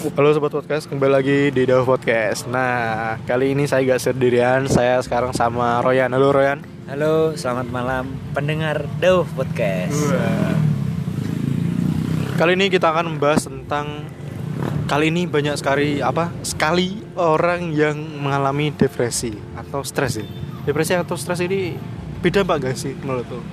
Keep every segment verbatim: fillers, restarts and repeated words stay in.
Halo Sobat Podcast, kembali lagi di Daw Podcast. Nah, kali ini saya gak sendirian, saya sekarang sama Royan. Halo Royan. Halo, selamat malam pendengar Daw Podcast. Wah. Kali ini kita akan membahas tentang kali ini banyak sekali apa? Sekali orang yang mengalami depresi atau stres ya. Depresi atau stres ini beda apa gak sih menurut lo?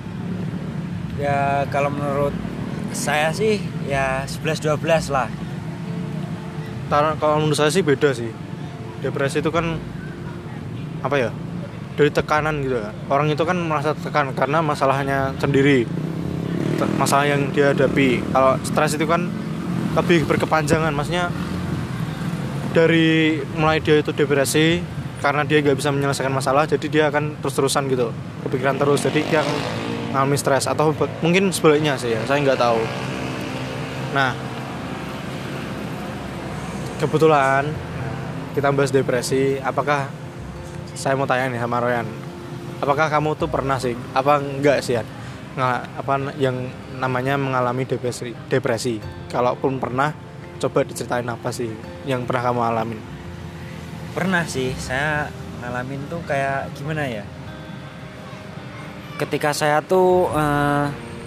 Ya kalau menurut saya sih ya sebelas dua belas lah. Karena kalau menurut saya sih beda sih. Depresi itu kan apa ya? Dari tekanan gitu ya. Orang itu kan merasa tekan karena masalahnya sendiri, masalah yang dia hadapi. Kalau stres itu kan lebih berkepanjangan, maksudnya dari mulai dia itu depresi karena dia nggak bisa menyelesaikan masalah, jadi dia akan terus-terusan gitu, kepikiran terus, jadi dia akan mengalami stres. Atau mungkin sebaliknya sih ya, saya nggak tahu. Nah, kebetulan kita bahas depresi. Apakah saya mau tanya nih sama Royan, apakah kamu tuh pernah sih, apa enggak sih ya, nggak apa yang namanya mengalami depresi? Depresi. Kalaupun pernah, coba diceritain apa sih yang pernah kamu alamin? Pernah sih, saya ngalamin tuh kayak gimana ya? Ketika saya tuh uh,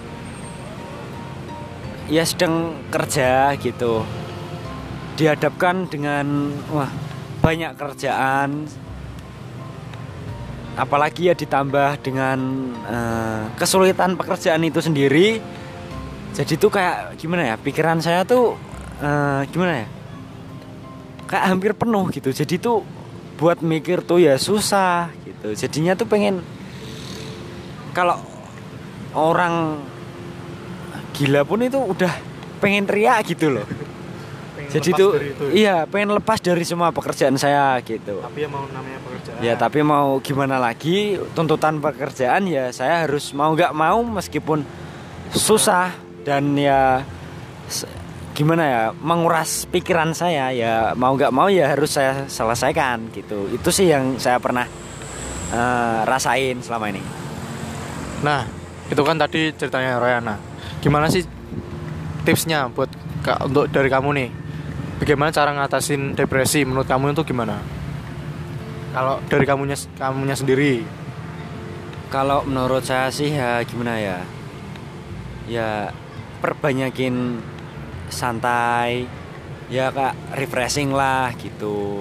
ya sedang kerja gitu, dihadapkan dengan wah banyak kerjaan, apalagi ya ditambah dengan uh, kesulitan pekerjaan itu sendiri. Jadi tuh kayak gimana ya, pikiran saya tuh uh, gimana ya, kayak hampir penuh gitu. Jadi tuh buat mikir tuh ya susah gitu. Jadinya tuh pengen, kalau orang gila pun itu udah pengen teriak gitu loh. Jadi tuh iya pengen lepas dari semua pekerjaan saya gitu. Tapi ya mau namanya pekerjaan. Ya tapi mau gimana lagi, tuntutan pekerjaan ya saya harus mau nggak mau meskipun susah dan ya gimana ya, menguras pikiran saya ya mau nggak mau ya harus saya selesaikan gitu. Itu sih yang saya pernah uh, rasain selama ini. Nah, itu kan tadi ceritanya Royana. Gimana sih tipsnya buat untuk dari kamu nih? Bagaimana cara ngatasin depresi menurut kamu itu gimana? Kalau dari kamunya kamunya sendiri. Kalau menurut saya sih ya gimana ya? Ya perbanyakin santai. Ya kak, refreshing lah gitu.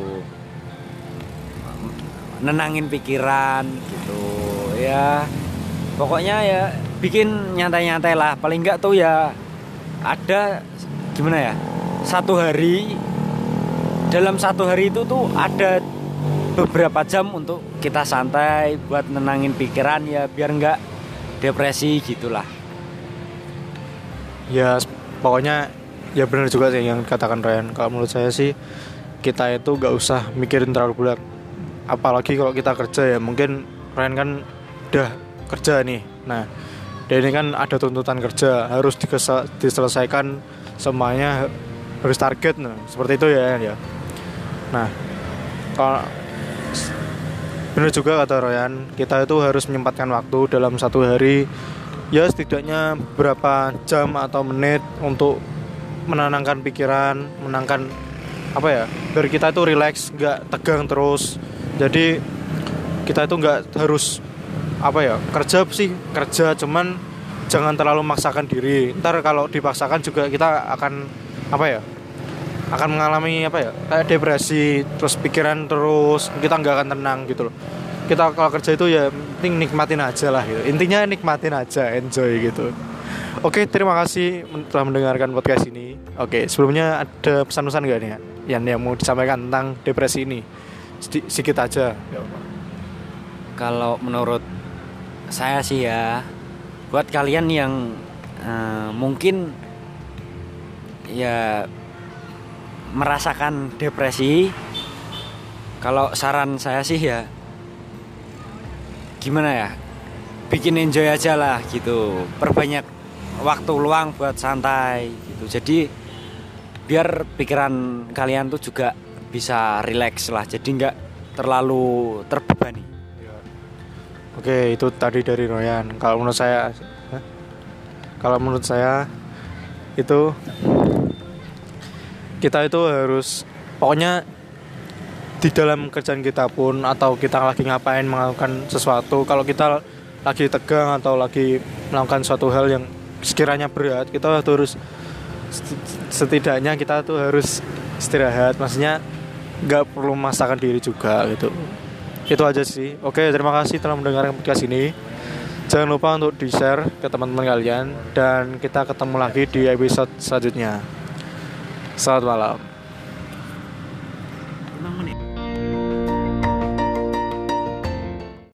Nenangin pikiran gitu. Ya pokoknya ya bikin nyantai-nyantai lah. Paling enggak tuh ya ada gimana ya, satu hari, dalam satu hari itu tuh ada beberapa jam untuk kita santai buat nenangin pikiran ya biar enggak depresi gitulah. Ya pokoknya ya benar juga sih yang katakan Ryan. Kalau menurut saya sih kita itu gak usah mikirin terlalu banyak. Apalagi kalau kita kerja ya, mungkin Ryan kan udah kerja nih. Nah, dan ini kan ada tuntutan kerja, harus dikesa- diselesaikan semuanya, harus target, nah, seperti itu ya ya. Nah, kalau benar juga kata Royan, kita itu harus menyempatkan waktu dalam satu hari, ya setidaknya berapa jam atau menit untuk menenangkan pikiran, menenangkan apa ya, biar kita itu rileks, nggak tegang terus. Jadi kita itu nggak harus apa ya, kerja sih kerja, cuman jangan terlalu memaksakan diri. Ntar kalau dipaksakan juga kita akan apa ya, akan mengalami apa ya, kayak depresi, terus pikiran terus, kita nggak akan tenang gitu loh. Kita kalau kerja itu ya penting nikmatin aja lah gitu. Intinya nikmatin aja, enjoy gitu. Oke, terima kasih telah mendengarkan podcast ini. Oke, sebelumnya ada pesan-pesan nggak nih yang yang mau disampaikan tentang depresi ini? Sedi- sedikit aja. Kalau menurut saya sih ya, buat kalian yang uh, mungkin ya merasakan depresi, kalau saran saya sih ya gimana ya, bikin enjoy aja lah gitu, perbanyak waktu luang buat santai gitu. Jadi biar pikiran kalian tuh juga bisa rileks lah, jadi nggak terlalu terbebani. Oke, itu tadi dari Royan. Kalau menurut saya, Kalau menurut saya itu kita itu harus pokoknya di dalam kerjaan kita pun atau kita lagi ngapain melakukan sesuatu, kalau kita lagi tegang atau lagi melakukan suatu hal yang sekiranya berat, kita harus setidaknya kita tuh harus istirahat, maksudnya nggak perlu memaksakan diri juga gitu. Itu aja sih. Oke, terima kasih telah mendengarkan podcast ini. Jangan lupa untuk di-share ke teman-teman kalian, dan kita ketemu lagi di episode selanjutnya. Selamat malam.